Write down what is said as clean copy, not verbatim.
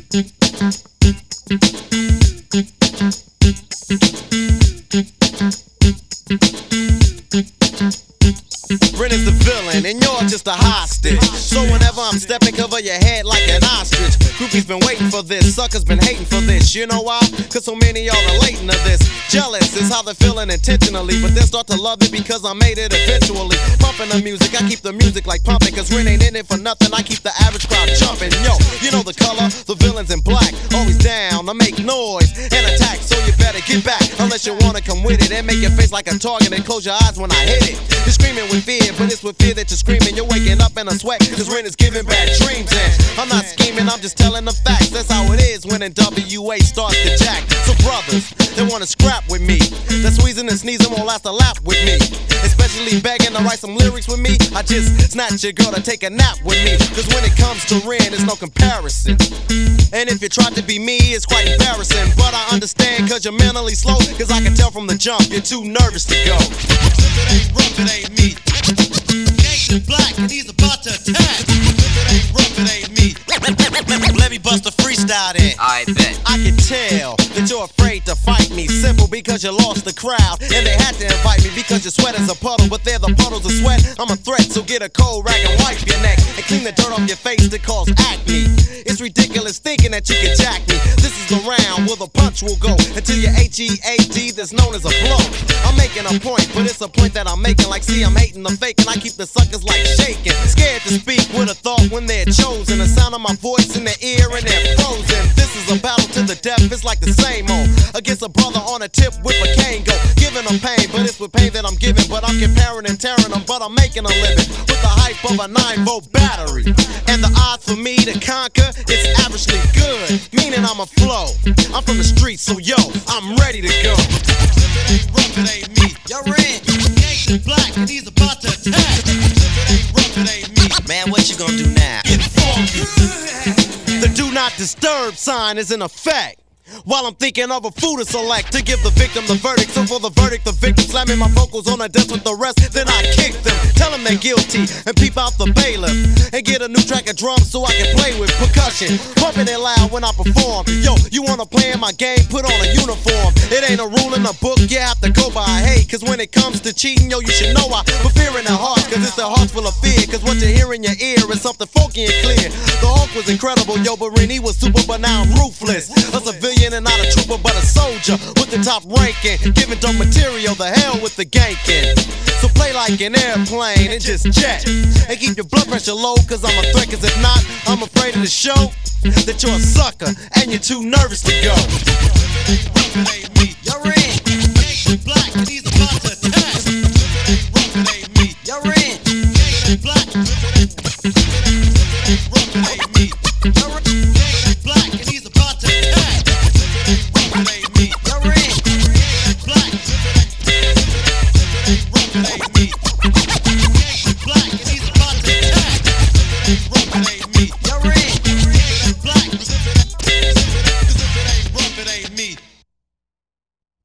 Ren is the villain and you're just a hostage. So whenever I'm stepping, cover your head like an ostrich. Groupies been waiting for this, suckers been hating for this. You know why? Cause so many y'all relating to this. Jealous is how they're feeling intentionally, but then start to love it because I made it eventually. Pumping the music, I keep the music like pumping, cause Ren ain't in it for nothing. I keep the average crowd jumping. Yo, you know the color, the villain's in black. Always down, I make noise and attack, so you better get back. Unless you wanna come with it and make your face like a target and close your eyes when I hit it. You're screaming with fear, but it's with fear that you're screaming. You're waking up in a sweat, cause Ren is giving bad dreams. And I'm not scheming, I'm just telling the facts. That's how it is when NWA starts to jack. So brothers, they wanna scrap with me. That squeezing and sneezing won't last a lap with me. Especially begging to write some lyrics with me. I just snatch your girl to take a nap with me. Cause when it comes to Ren, there's no comparison. And if you try to be me, it's quite embarrassing. But I understand cause you're mentally slow. Cause I can tell from the jump, you're too nervous to go. If it ain't rough, it ain't me. Gangsta Black and he's about to attack. If it ain't rough, it ain't me. Let me bust a freestyle then. I bet. I can tell that you're afraid to fight me. Simple because you lost the crowd. And they had to invite me because your sweat is a puddle. But they're the puddles of sweat. I'm a threat, so get a cold rag and wipe your neck. And clean the dirt off your face to cause acne. It's ridiculous thinking that you can jack me. This is the round where the punch will go until your H-E-A-D that's known as a blow. I'm making a point, but it's a point that I'm making. Like, see, I'm hating the fake, and I keep the suckers like shaking. Scared to speak with a thought when they're chosen. The sound of my voice in their ear and they're frozen. This is a battle to the death, it's like the same old. Against a brother on a tip with a cane go. Giving them pain, but it's with pain that I'm giving. But I'm comparing and tearing them, but I'm making a living. With the hype of a 9-volt battery. And the odds for me to conquer, it's averagely good. Meaning I'm a flow. I'm from the streets, so yo, I'm ready to go. If it ain't rough, it ain't me. Yo, Ren. Gangsta Black and he's about to attack. If it ain't rough, it ain't me. Man, what you gonna do now? Get funky. The do not disturb sign is in effect. While I'm thinking of a food to select to give the victim the verdict. So for the verdict, the victim slamming my vocals on the desk with the rest. Then I kick them, tell them they're guilty, and peep out the bailiff. And get a new track of drums so I can play with percussion. Pumping it loud when I perform. Yo, you wanna play in my game? Put on a uniform. It ain't a rule in the book, you have to go by. Hey, cause when it comes to cheating, yo, you should know I put fear in their hearts. Cause it's their hearts full of fear. Cause what you hear in your ear is something funky and clear. The Hulk was incredible, yo, but Ren, he was super, but now I'm ruthless. A civilian and not a trooper, but a soldier with the top ranking, giving dope material, the hell with the ganking. So play like an airplane and just jet, and keep your blood pressure low, cause I'm a threat. Cause if not, I'm afraid of the show that you're a sucker and you're too nervous to go. If it ain't rough, it ain't me.